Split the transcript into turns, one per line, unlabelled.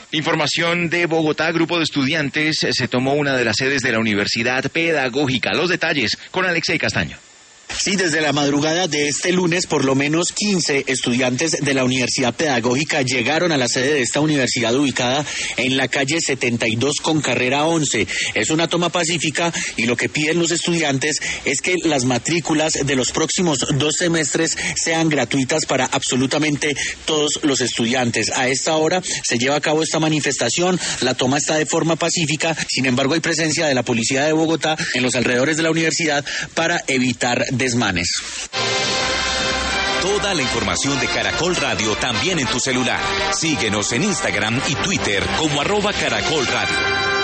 Información de Bogotá, grupo de estudiantes se tomó una de las sedes de la Universidad Pedagógica. Los detalles con Alexei Castaño.
Sí, desde la madrugada de este lunes, por lo menos 15 estudiantes de la Universidad Pedagógica llegaron a la sede de esta universidad ubicada en la calle 72 con carrera 11. Es una toma pacífica y lo que piden los estudiantes es que las matrículas de los próximos 2 semestres sean gratuitas para absolutamente todos los estudiantes. A esta hora se lleva a cabo esta manifestación, la toma está de forma pacífica, sin embargo hay presencia de la Policía de Bogotá en los alrededores de la universidad para evitar desmanes.
Toda la información de Caracol Radio también en tu celular. Síguenos en Instagram y Twitter como @Caracol Radio.